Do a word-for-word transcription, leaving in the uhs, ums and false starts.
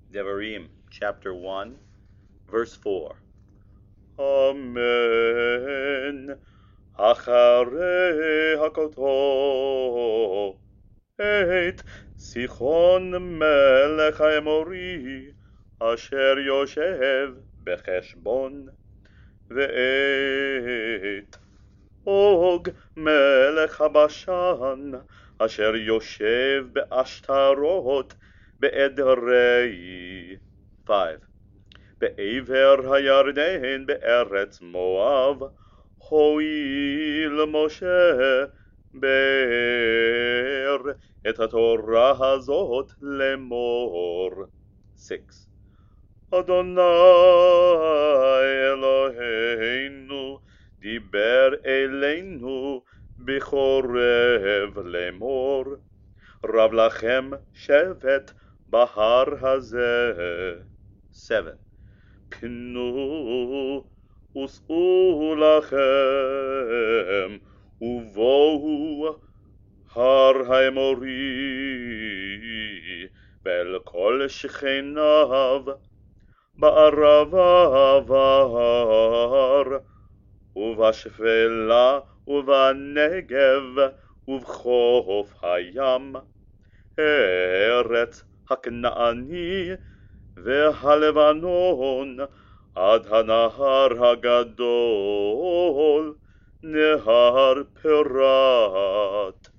Devarim, chapter one, verse four. Amen. אחרי הכותו את סיחון מלך האמורי אשר יושב בחשבון, ואת אוג מלך הבשן אשר יושב באשתרות באדרעי. five. בעבר הירדן בארץ מואב הואיל משה באר את התורה הזאת לאמור. six. אדוני אלוהינו דיבר אלינו בחורב לאמור, רב לכם שבט בהר הזה. seven. פנו וסעו לכם ובואו הר האמורי ואל כל שכניו בערבה והר ובשפלה ובנגב ובחוף הים, ארץ הכנעני והלבנון עד הנהר הגדול, נהר פרת.